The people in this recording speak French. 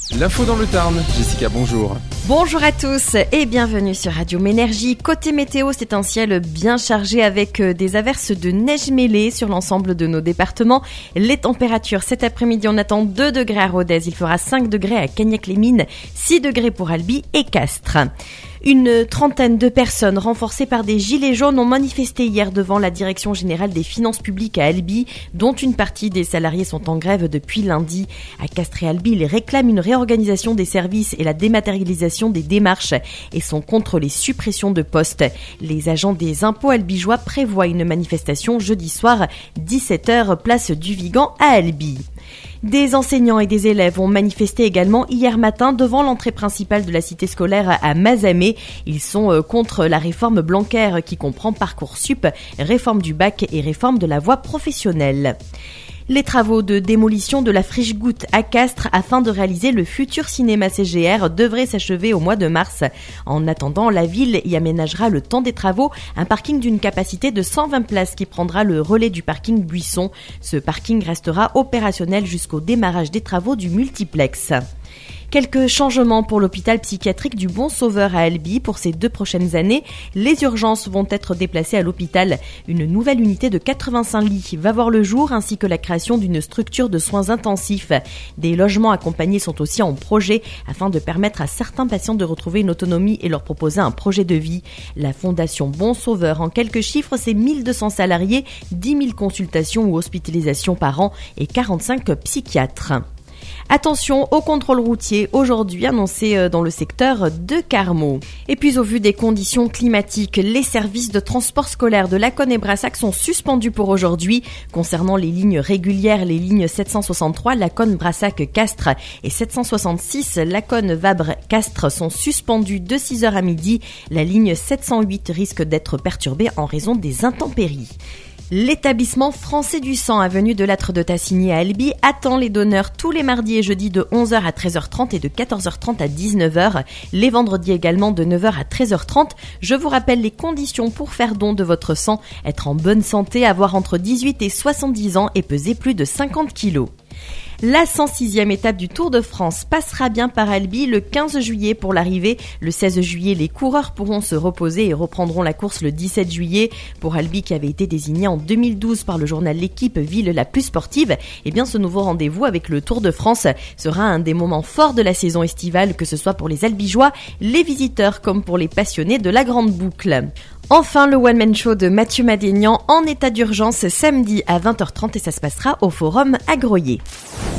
L'info dans le Tarn, Jessica, bonjour. Bonjour à tous et bienvenue sur Radio Ménergie. Côté météo, c'est un ciel bien chargé avec des averses de neige mêlée sur l'ensemble de nos départements. Les températures, cet après-midi, on attend 2 degrés à Rodez, il fera 5 degrés à Cagnac-les-Mines, 6 degrés pour Albi et Castres. Une trentaine de personnes renforcées par des gilets jaunes ont manifesté hier devant la Direction générale des finances publiques à Albi, dont une partie des salariés sont en grève depuis lundi. À Castres et Albi, ils réclament une réorganisation des services et la dématérialisation des démarches et sont contre les suppressions de postes. Les agents des impôts albigeois prévoient une manifestation jeudi soir, 17h, place du Vigan à Albi. Des enseignants et des élèves ont manifesté également hier matin devant l'entrée principale de la cité scolaire à Mazamet. Ils sont contre la réforme Blanquer qui comprend Parcoursup, réforme du bac et réforme de la voie professionnelle. Les travaux de démolition de la Friche-Goutte à Castres afin de réaliser le futur cinéma CGR devraient s'achever au mois de mars. En attendant, la ville y aménagera le temps des travaux un parking d'une capacité de 120 places qui prendra le relais du parking Buisson. Ce parking restera opérationnel jusqu'au démarrage des travaux du multiplex. Quelques changements pour l'hôpital psychiatrique du Bon Sauveur à Albi pour ces 2 prochaines années. Les urgences vont être déplacées à l'hôpital. Une nouvelle unité de 85 lits va voir le jour ainsi que la création d'une structure de soins intensifs. Des logements accompagnés sont aussi en projet afin de permettre à certains patients de retrouver une autonomie et leur proposer un projet de vie. La Fondation Bon Sauveur, en quelques chiffres, c'est 1200 salariés, 10 000 consultations ou hospitalisations par an et 45 psychiatres. Attention au contrôle routier aujourd'hui annoncé dans le secteur de Carmaux. Et puis au vu des conditions climatiques, les services de transport scolaire de Laconne et Brassac sont suspendus pour aujourd'hui. Concernant les lignes régulières, les lignes 763 Laconne-Brassac-Castres et 766 Laconne-Vabre-Castres sont suspendues de 6h à midi. La ligne 708 risque d'être perturbée en raison des intempéries. L'établissement français du sang avenue de Lattre de Tassigny à Albi attend les donneurs tous les mardis et jeudis de 11h à 13h30 et de 14h30 à 19h. Les vendredis également de 9h à 13h30. Je vous rappelle les conditions pour faire don de votre sang. Être en bonne santé, avoir entre 18 et 70 ans et peser plus de 50 kilos. La 106e étape du Tour de France passera bien par Albi le 15 juillet pour l'arrivée. Le 16 juillet, les coureurs pourront se reposer et reprendront la course le 17 juillet. Pour Albi qui avait été désigné en 2012 par le journal L'Équipe ville la plus sportive, eh bien ce nouveau rendez-vous avec le Tour de France sera un des moments forts de la saison estivale, que ce soit pour les Albigeois, les visiteurs comme pour les passionnés de la grande boucle. Enfin, le one-man show de Mathieu Madénian en état d'urgence samedi à 20h30 et ça se passera au Forum à Groyer.